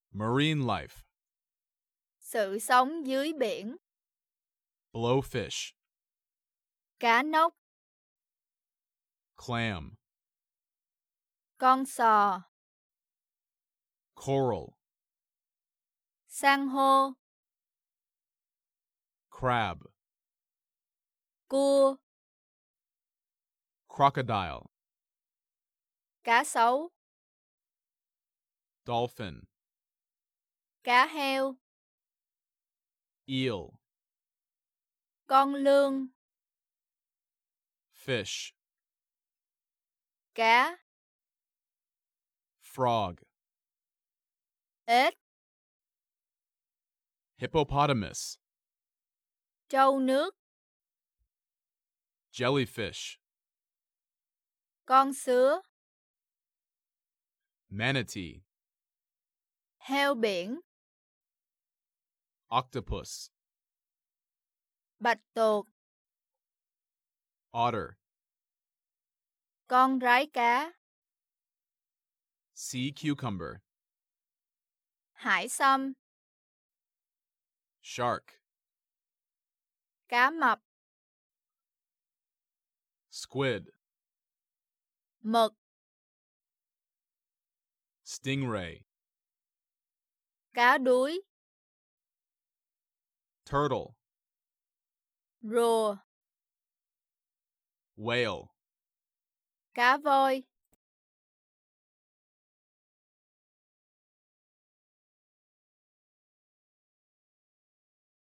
Marine life. Sự sống dưới biển. Blowfish. Cá nóc. Clam. Con sò. Coral. San hô. Crab. Cua. Crocodile. Cá sấu. Dolphin. Cá heo. Eel. Con lươn. Fish. Cá. Frog. Ếch. Hippopotamus. Trâu nước. Jellyfish. Con sứa. Manatee. Heo biển. Octopus. Bạch tuộc. Otter. Con rái cá. Sea cucumber. Hải sâm. Shark. Cá mập. Squid. Mực. Stingray. Cá đuối. Turtle. Rùa. Whale. Cá voi.